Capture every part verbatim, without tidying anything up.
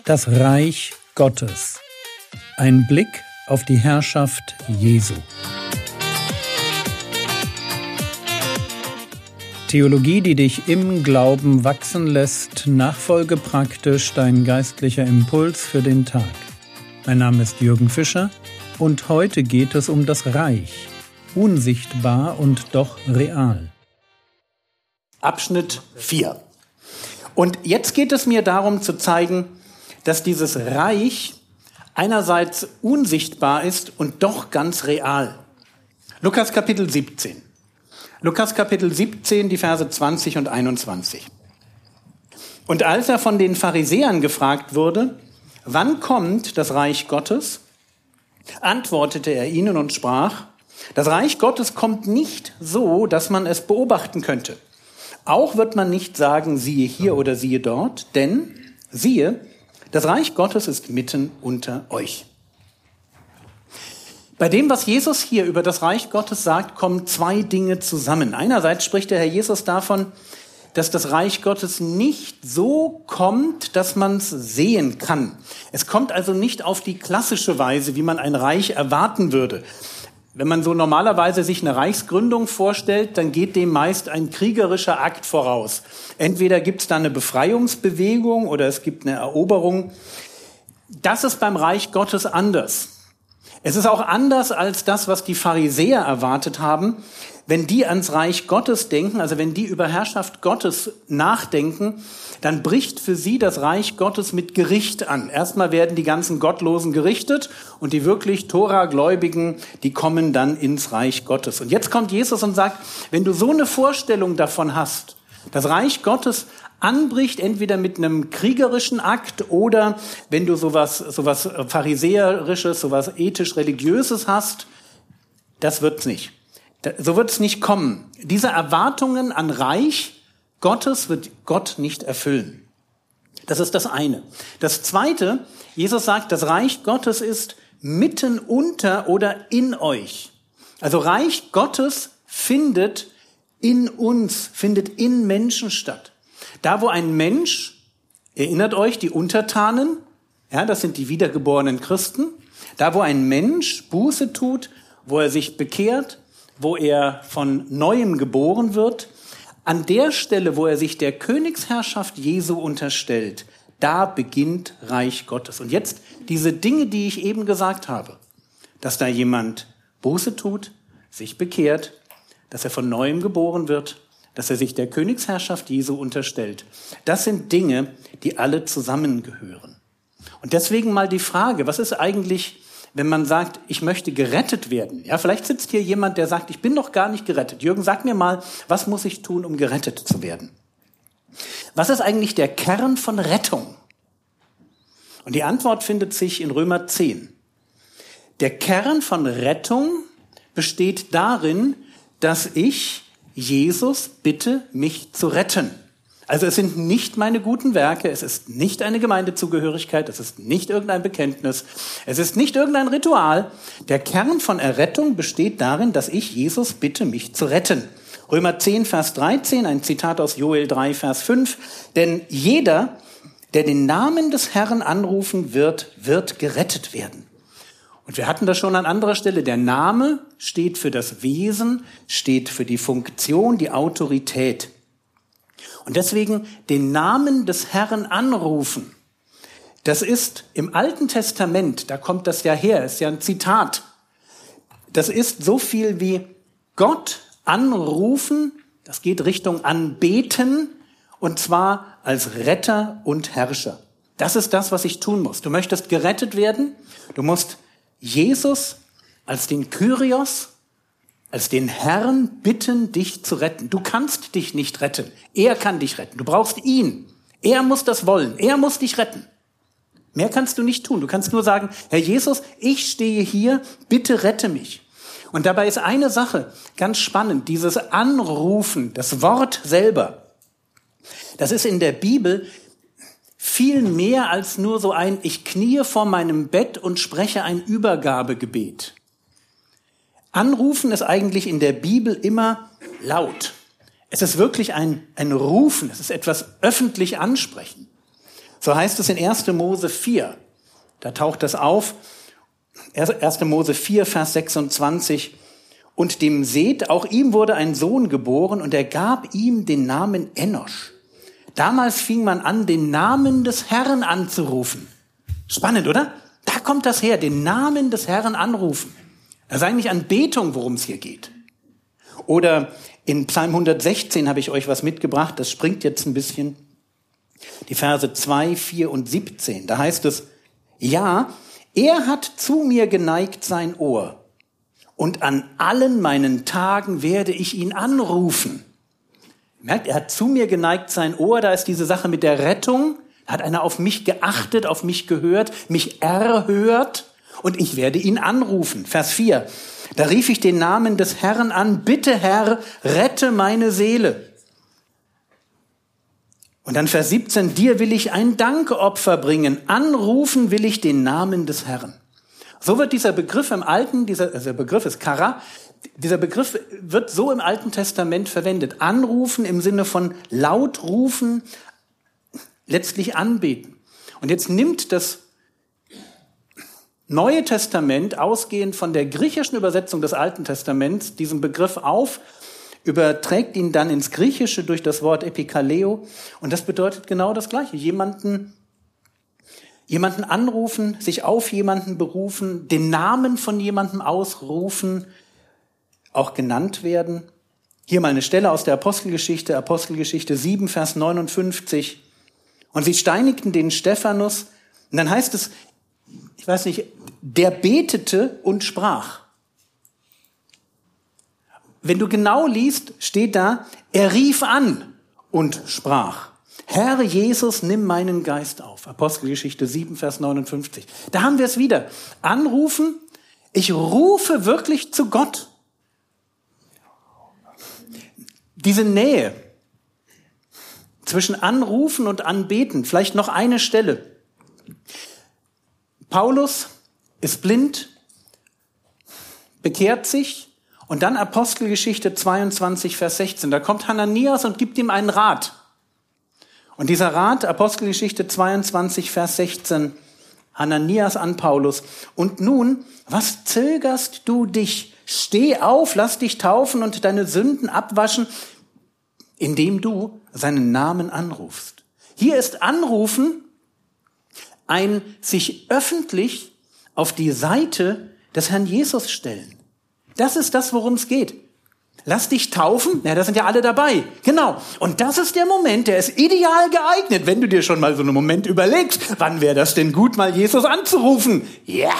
Das Reich Gottes. Ein Blick auf die Herrschaft Jesu. Theologie, die dich im Glauben wachsen lässt, nachfolge praktisch dein geistlicher Impuls für den Tag. Mein Name ist Jürgen Fischer und heute geht es um das Reich, unsichtbar und doch real. Abschnitt vier. Und jetzt geht es mir darum zu zeigen, dass dieses Reich einerseits unsichtbar ist und doch ganz real. Lukas Kapitel siebzehn. Lukas Kapitel siebzehn, die Verse zwanzig und einundzwanzig. Und als er von den Pharisäern gefragt wurde, wann kommt das Reich Gottes, antwortete er ihnen und sprach, das Reich Gottes kommt nicht so, dass man es beobachten könnte. Auch wird man nicht sagen, siehe hier oder siehe dort, denn, siehe, das Reich Gottes ist mitten unter euch. Bei dem, was Jesus hier über das Reich Gottes sagt, kommen zwei Dinge zusammen. Einerseits spricht der Herr Jesus davon, dass das Reich Gottes nicht so kommt, dass man es sehen kann. Es kommt also nicht auf die klassische Weise, wie man ein Reich erwarten würde. Wenn man so normalerweise sich eine Reichsgründung vorstellt, dann geht dem meist ein kriegerischer Akt voraus. Entweder gibt es da eine Befreiungsbewegung oder es gibt eine Eroberung. Das ist beim Reich Gottes anders. Es ist auch anders als das, was die Pharisäer erwartet haben. Wenn die ans Reich Gottes denken, also wenn die über Herrschaft Gottes nachdenken, dann bricht für sie das Reich Gottes mit Gericht an. Erstmal werden die ganzen Gottlosen gerichtet und die wirklich Tora-Gläubigen, die kommen dann ins Reich Gottes. Und jetzt kommt Jesus und sagt, wenn du so eine Vorstellung davon hast, das Reich Gottes anbricht, entweder mit einem kriegerischen Akt oder wenn du sowas, sowas Pharisäerisches, sowas ethisch-religiöses hast, das wird's nicht. So wird es nicht kommen. Diese Erwartungen an Reich Gottes wird Gott nicht erfüllen. Das ist das eine. Das zweite, Jesus sagt, das Reich Gottes ist mitten unter oder in euch. Also Reich Gottes findet in uns, findet in Menschen statt. Da, wo ein Mensch, erinnert euch, die Untertanen, ja, das sind die wiedergeborenen Christen, da, wo ein Mensch Buße tut, wo er sich bekehrt, wo er von Neuem geboren wird, an der Stelle, wo er sich der Königsherrschaft Jesu unterstellt, da beginnt Reich Gottes. Und jetzt diese Dinge, die ich eben gesagt habe, dass da jemand Buße tut, sich bekehrt, dass er von Neuem geboren wird, dass er sich der Königsherrschaft Jesu unterstellt. Das sind Dinge, die alle zusammengehören. Und deswegen mal die Frage, was ist eigentlich, wenn man sagt, ich möchte gerettet werden? Ja, vielleicht sitzt hier jemand, der sagt, ich bin noch gar nicht gerettet. Jürgen, sag mir mal, was muss ich tun, um gerettet zu werden? Was ist eigentlich der Kern von Rettung? Und die Antwort findet sich in Römer zehn. Der Kern von Rettung besteht darin, dass ich Jesus bitte, mich zu retten. Also es sind nicht meine guten Werke, es ist nicht eine Gemeindezugehörigkeit, es ist nicht irgendein Bekenntnis, es ist nicht irgendein Ritual. Der Kern von Errettung besteht darin, dass ich Jesus bitte, mich zu retten. Römer zehn, Vers dreizehn, ein Zitat aus Joel drei, Vers fünf. Denn jeder, der den Namen des Herrn anrufen wird, wird gerettet werden. Und wir hatten das schon an anderer Stelle. Der Name steht für das Wesen, steht für die Funktion, die Autorität. Und deswegen den Namen des Herrn anrufen. Das ist im Alten Testament, da kommt das ja her, ist ja ein Zitat. Das ist so viel wie Gott anrufen, das geht Richtung Anbeten, und zwar als Retter und Herrscher. Das ist das, was ich tun muss. Du möchtest gerettet werden, du musst Jesus als den Kyrios, als den Herrn bitten, dich zu retten. Du kannst dich nicht retten. Er kann dich retten. Du brauchst ihn. Er muss das wollen. Er muss dich retten. Mehr kannst du nicht tun. Du kannst nur sagen, Herr Jesus, ich stehe hier, bitte rette mich. Und dabei ist eine Sache ganz spannend. Dieses Anrufen, das Wort selber, das ist in der Bibel viel mehr als nur so ein, ich kniee vor meinem Bett und spreche ein Übergabegebet. Anrufen ist eigentlich in der Bibel immer laut. Es ist wirklich ein, ein Rufen, es ist etwas öffentlich ansprechen. So heißt es in erster Mose vier. Da taucht das auf. erster Mose vier, Vers sechsundzwanzig. Und dem Seth, auch ihm wurde ein Sohn geboren und er gab ihm den Namen Enosch. Damals fing man an, den Namen des Herrn anzurufen. Spannend, oder? Da kommt das her, den Namen des Herrn anrufen. Das ist eigentlich Anbetung, worum es hier geht. Oder in Psalm hundertsechzehn habe ich euch was mitgebracht, das springt jetzt ein bisschen. Die Verse zwei, vier und siebzehn. Da heißt es, ja, er hat zu mir geneigt sein Ohr und an allen meinen Tagen werde ich ihn anrufen. Merkt, er hat zu mir geneigt sein Ohr, da ist diese Sache mit der Rettung. Da hat einer auf mich geachtet, auf mich gehört, mich erhört und ich werde ihn anrufen. Vers vier, da rief ich den Namen des Herrn an, bitte Herr, rette meine Seele. Und dann Vers siebzehn, dir will ich ein Dankopfer bringen, anrufen will ich den Namen des Herrn. So wird dieser Begriff im Alten, dieser, also der Begriff ist Kara, dieser Begriff wird so im Alten Testament verwendet. Anrufen im Sinne von laut rufen, letztlich anbeten. Und jetzt nimmt das Neue Testament, ausgehend von der griechischen Übersetzung des Alten Testaments, diesen Begriff auf, überträgt ihn dann ins Griechische durch das Wort Epikaleo. Und das bedeutet genau das Gleiche. Jemanden, jemanden anrufen, sich auf jemanden berufen, den Namen von jemandem ausrufen, auch genannt werden. Hier mal eine Stelle aus der Apostelgeschichte, Apostelgeschichte sieben, Vers neunundfünfzig. Und sie steinigten den Stephanus. Und dann heißt es, ich weiß nicht, der betete und sprach. Wenn du genau liest, steht da, er rief an und sprach. Herr Jesus, nimm meinen Geist auf. Apostelgeschichte sieben, Vers neunundfünfzig. Da haben wir es wieder. Anrufen, ich rufe wirklich zu Gott. Diese Nähe zwischen Anrufen und Anbeten, vielleicht noch eine Stelle. Paulus ist blind, bekehrt sich und dann Apostelgeschichte zweiundzwanzig, Vers sechzehn. Da kommt Hananias und gibt ihm einen Rat. Und dieser Rat, Apostelgeschichte zweiundzwanzig, Vers sechzehn, Hananias an Paulus. Und nun, was zögerst du dich? Steh auf, lass dich taufen und deine Sünden abwaschen, indem du seinen Namen anrufst. Hier ist Anrufen ein sich öffentlich auf die Seite des Herrn Jesus stellen. Das ist das, worum es geht. Lass dich taufen, ja, da sind ja alle dabei. Genau. Und das ist der Moment, der ist ideal geeignet, wenn du dir schon mal so einen Moment überlegst, wann wäre das denn gut, mal Jesus anzurufen? Ja.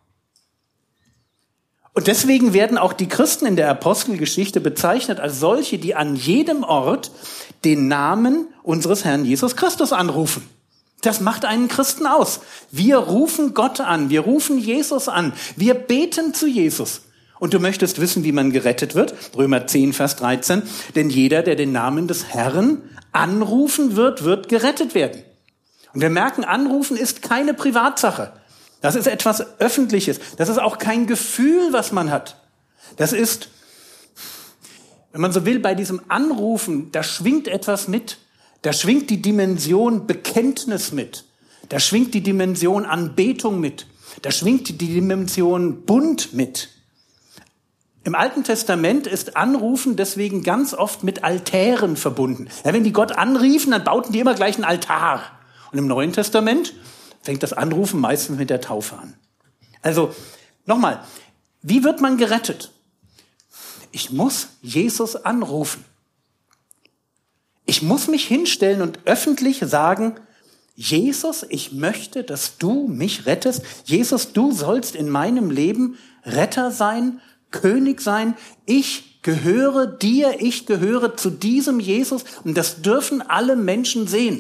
Und deswegen werden auch die Christen in der Apostelgeschichte bezeichnet als solche, die an jedem Ort den Namen unseres Herrn Jesus Christus anrufen. Das macht einen Christen aus. Wir rufen Gott an, wir rufen Jesus an, wir beten zu Jesus. Und du möchtest wissen, wie man gerettet wird? Römer zehn, Vers dreizehn. Denn jeder, der den Namen des Herrn anrufen wird, wird gerettet werden. Und wir merken, anrufen ist keine Privatsache. Das ist etwas Öffentliches. Das ist auch kein Gefühl, was man hat. Das ist, wenn man so will, bei diesem Anrufen, da schwingt etwas mit. Da schwingt die Dimension Bekenntnis mit. Da schwingt die Dimension Anbetung mit. Da schwingt die Dimension Bund mit. Im Alten Testament ist Anrufen deswegen ganz oft mit Altären verbunden. Ja, wenn die Gott anriefen, dann bauten die immer gleich einen Altar. Und im Neuen Testament fängt das Anrufen meistens mit der Taufe an. Also, nochmal, wie wird man gerettet? Ich muss Jesus anrufen. Ich muss mich hinstellen und öffentlich sagen, Jesus, ich möchte, dass du mich rettest. Jesus, du sollst in meinem Leben Retter sein, König sein. Ich gehöre dir, ich gehöre zu diesem Jesus. Und das dürfen alle Menschen sehen.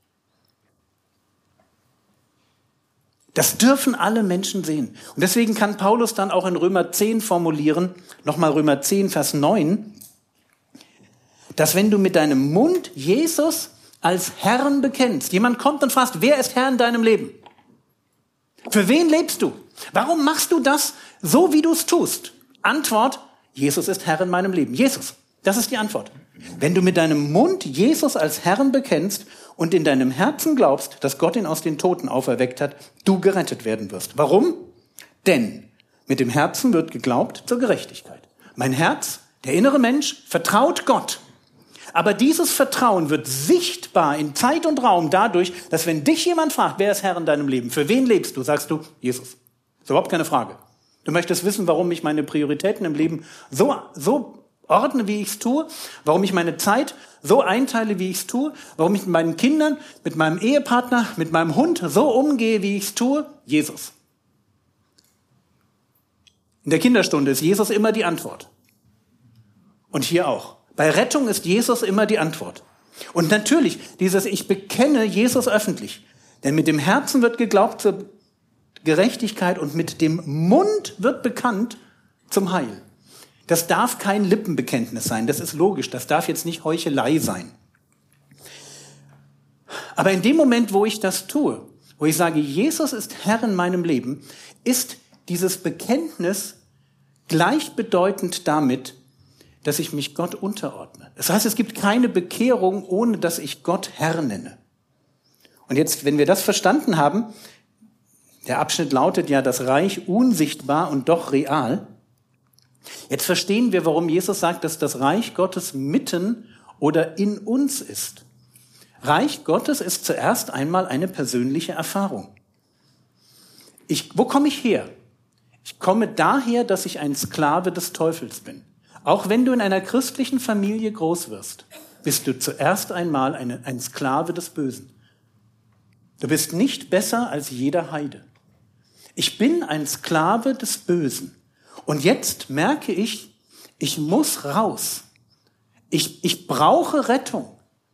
Das dürfen alle Menschen sehen. Und deswegen kann Paulus dann auch in Römer zehn formulieren, nochmal Römer zehn, Vers neun, dass wenn du mit deinem Mund Jesus als Herrn bekennst, jemand kommt und fragt, wer ist Herr in deinem Leben? Für wen lebst du? Warum machst du das so, wie du es tust? Antwort, Jesus ist Herr in meinem Leben. Jesus, das ist die Antwort. Wenn du mit deinem Mund Jesus als Herrn bekennst und in deinem Herzen glaubst, dass Gott ihn aus den Toten auferweckt hat, du gerettet werden wirst. Warum? Denn mit dem Herzen wird geglaubt zur Gerechtigkeit. Mein Herz, der innere Mensch, vertraut Gott. Aber dieses Vertrauen wird sichtbar in Zeit und Raum dadurch, dass wenn dich jemand fragt, wer ist Herr in deinem Leben, für wen lebst du, sagst du, Jesus. Ist überhaupt keine Frage. Du möchtest wissen, warum ich meine Prioritäten im Leben so, so ordne, wie ich es tue, warum ich meine Zeit so einteile, wie ich es tue, warum ich mit meinen Kindern, mit meinem Ehepartner, mit meinem Hund so umgehe, wie ich es tue, Jesus. In der Kinderstunde ist Jesus immer die Antwort. Und hier auch. Bei Rettung ist Jesus immer die Antwort. Und natürlich, dieses Ich bekenne Jesus öffentlich. Denn mit dem Herzen wird geglaubt zur Gerechtigkeit und mit dem Mund wird bekannt zum Heil. Das darf kein Lippenbekenntnis sein, das ist logisch, das darf jetzt nicht Heuchelei sein. Aber in dem Moment, wo ich das tue, wo ich sage, Jesus ist Herr in meinem Leben, ist dieses Bekenntnis gleichbedeutend damit, dass ich mich Gott unterordne. Das heißt, es gibt keine Bekehrung, ohne dass ich Gott Herr nenne. Und jetzt, wenn wir das verstanden haben, der Abschnitt lautet ja, das Reich unsichtbar und doch real. Jetzt verstehen wir, warum Jesus sagt, dass das Reich Gottes mitten oder in uns ist. Reich Gottes ist zuerst einmal eine persönliche Erfahrung. Ich, wo komme ich her? Ich komme daher, dass ich ein Sklave des Teufels bin. Auch wenn du in einer christlichen Familie groß wirst, bist du zuerst einmal eine, ein Sklave des Bösen. Du bist nicht besser als jeder Heide. Ich bin ein Sklave des Bösen. Und jetzt merke ich, ich muss raus. Ich, ich brauche Rettung.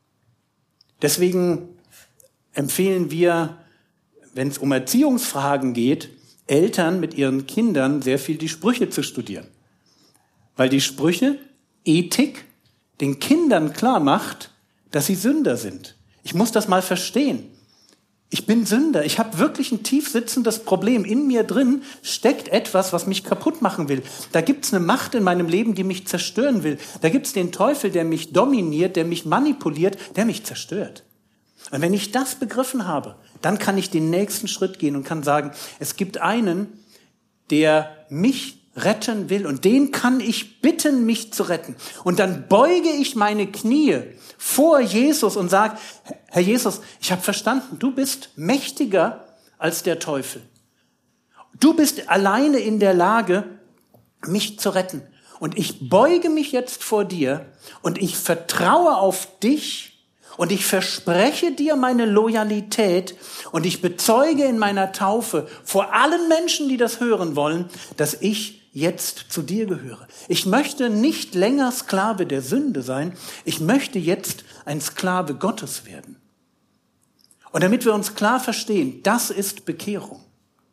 Deswegen empfehlen wir, wenn es um Erziehungsfragen geht, Eltern mit ihren Kindern sehr viel die Sprüche zu studieren. Weil die Sprüche, Ethik, den Kindern klar macht, dass sie Sünder sind. Ich muss das mal verstehen. Ich bin Sünder. Ich habe wirklich ein tief sitzendes Problem. In mir drin steckt etwas, was mich kaputt machen will. Da gibt's eine Macht in meinem Leben, die mich zerstören will. Da gibt's den Teufel, der mich dominiert, der mich manipuliert, der mich zerstört. Und wenn ich das begriffen habe, dann kann ich den nächsten Schritt gehen und kann sagen, es gibt einen, der mich retten will und den kann ich bitten, mich zu retten. Und dann beuge ich meine Knie vor Jesus und sage, Herr Jesus, ich habe verstanden, du bist mächtiger als der Teufel. Du bist alleine in der Lage, mich zu retten. Und ich beuge mich jetzt vor dir und ich vertraue auf dich und ich verspreche dir meine Loyalität und ich bezeuge in meiner Taufe vor allen Menschen, die das hören wollen, dass ich jetzt zu dir gehöre. Ich möchte nicht länger Sklave der Sünde sein. Ich möchte jetzt ein Sklave Gottes werden. Und damit wir uns klar verstehen, das ist Bekehrung.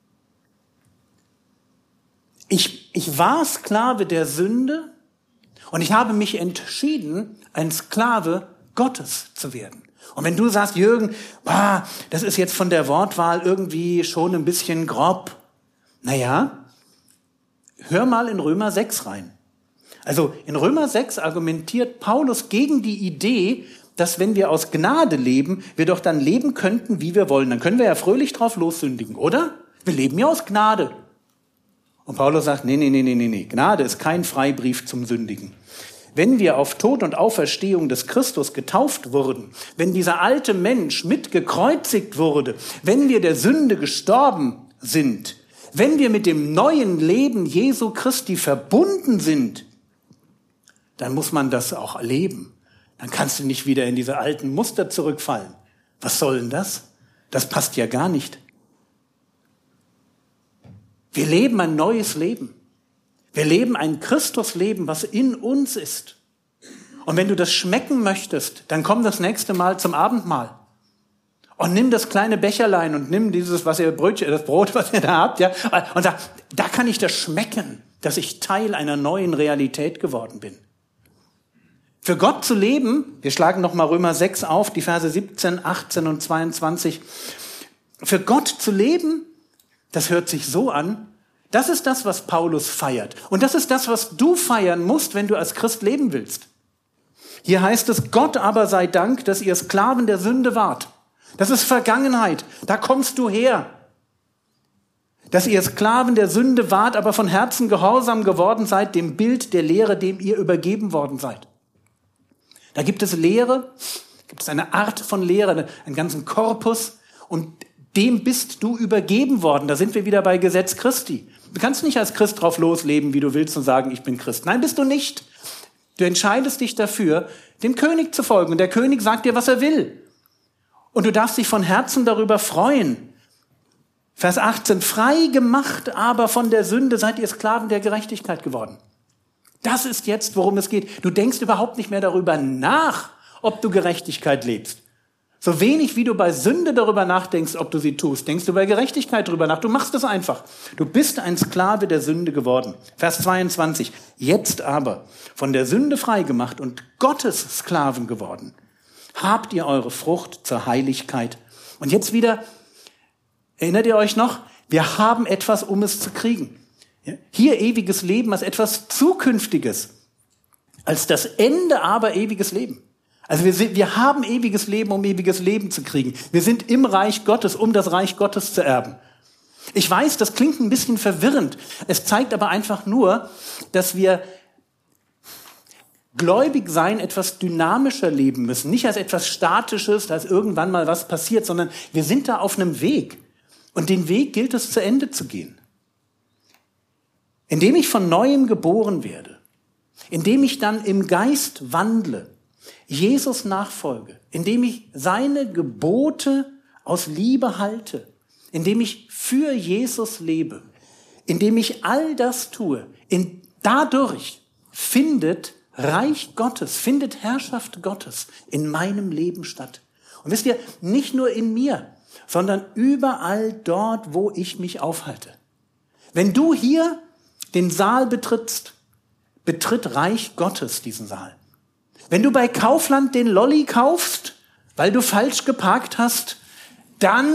Ich, ich war Sklave der Sünde und ich habe mich entschieden, ein Sklave Gottes zu werden. Und wenn du sagst, Jürgen, bah, das ist jetzt von der Wortwahl irgendwie schon ein bisschen grob. Naja, hör mal in Römer sechs rein. Also in Römer sechs argumentiert Paulus gegen die Idee, dass wenn wir aus Gnade leben, wir doch dann leben könnten, wie wir wollen. Dann können wir ja fröhlich drauf lossündigen, oder? Wir leben ja aus Gnade. Und Paulus sagt, nee, nee, nee, nee, nee, Gnade ist kein Freibrief zum Sündigen. Wenn wir auf Tod und Auferstehung des Christus getauft wurden, wenn dieser alte Mensch mitgekreuzigt wurde, wenn wir der Sünde gestorben sind, wenn wir mit dem neuen Leben Jesu Christi verbunden sind, dann muss man das auch erleben. Dann kannst du nicht wieder in diese alten Muster zurückfallen. Was soll denn das? Das passt ja gar nicht. Wir leben ein neues Leben. Wir leben ein Christusleben, was in uns ist. Und wenn du das schmecken möchtest, dann komm das nächste Mal zum Abendmahl. Und nimm das kleine Becherlein und nimm dieses, was ihr Brötchen, das Brot, was ihr da habt, ja, und sag, da kann ich das schmecken, dass ich Teil einer neuen Realität geworden bin. Für Gott zu leben, wir schlagen nochmal Römer sechs auf, die Verse siebzehn, achtzehn und zweiundzwanzig. Für Gott zu leben, das hört sich so an, das ist das, was Paulus feiert. Und das ist das, was du feiern musst, wenn du als Christ leben willst. Hier heißt es, Gott aber sei Dank, dass ihr Sklaven der Sünde wart. Das ist Vergangenheit, da kommst du her. Dass ihr Sklaven der Sünde wart, aber von Herzen gehorsam geworden seid, dem Bild der Lehre, dem ihr übergeben worden seid. Da gibt es Lehre, gibt es eine Art von Lehre, einen ganzen Korpus, und dem bist du übergeben worden. Da sind wir wieder bei Gesetz Christi. Du kannst nicht als Christ drauf losleben, wie du willst, und sagen, ich bin Christ. Nein, bist du nicht. Du entscheidest dich dafür, dem König zu folgen. Und der König sagt dir, was er will. Und du darfst dich von Herzen darüber freuen. Vers achtzehn, frei gemacht aber von der Sünde seid ihr Sklaven der Gerechtigkeit geworden. Das ist jetzt, worum es geht. Du denkst überhaupt nicht mehr darüber nach, ob du Gerechtigkeit lebst. So wenig wie du bei Sünde darüber nachdenkst, ob du sie tust, denkst du bei Gerechtigkeit darüber nach. Du machst es einfach. Du bist ein Sklave der Sünde geworden. Vers zweiundzwanzig. Jetzt aber, von der Sünde frei gemacht und Gottes Sklaven geworden, habt ihr eure Frucht zur Heiligkeit. Und jetzt wieder, erinnert ihr euch noch? Wir haben etwas, um es zu kriegen. Hier ewiges Leben als etwas Zukünftiges. Als das Ende aber ewiges Leben. Also wir, sind, wir haben ewiges Leben, um ewiges Leben zu kriegen. Wir sind im Reich Gottes, um das Reich Gottes zu erben. Ich weiß, das klingt ein bisschen verwirrend. Es zeigt aber einfach nur, dass wir gläubig sein etwas dynamischer leben müssen. Nicht als etwas Statisches, dass irgendwann mal was passiert, sondern wir sind da auf einem Weg. Und den Weg gilt es zu Ende zu gehen. Indem ich von Neuem geboren werde, indem ich dann im Geist wandle, Jesus nachfolge, indem ich seine Gebote aus Liebe halte, indem ich für Jesus lebe, indem ich all das tue, in, dadurch findet Reich Gottes, findet Herrschaft Gottes in meinem Leben statt. Und wisst ihr, nicht nur in mir, sondern überall dort, wo ich mich aufhalte. Wenn du hier den Saal betrittst, betritt Reich Gottes diesen Saal. Wenn du bei Kaufland den Lolli kaufst, weil du falsch geparkt hast, dann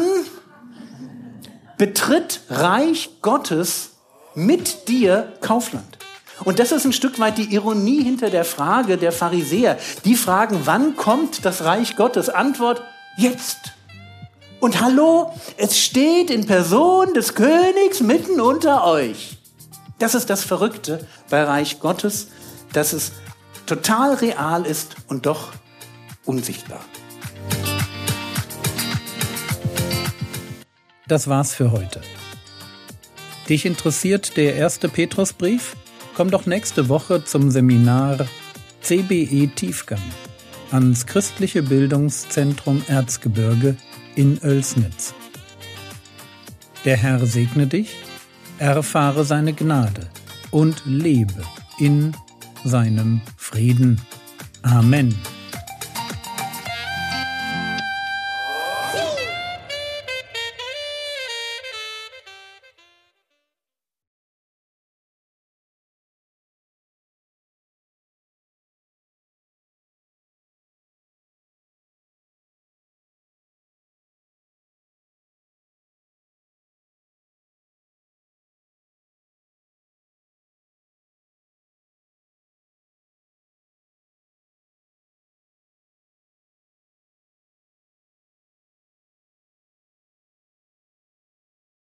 betritt Reich Gottes mit dir Kaufland. Und das ist ein Stück weit die Ironie hinter der Frage der Pharisäer. Die fragen, wann kommt das Reich Gottes? Antwort, jetzt. Und hallo, es steht in Person des Königs mitten unter euch. Das ist das Verrückte bei Reich Gottes, dass es total real ist und doch unsichtbar. Das war's für heute. Dich interessiert der erste Petrusbrief? Komm doch nächste Woche zum Seminar C B E Tiefgang ans Christliche Bildungszentrum Erzgebirge in Oelsnitz. Der Herr segne dich, erfahre seine Gnade und lebe in seinem Frieden. Amen.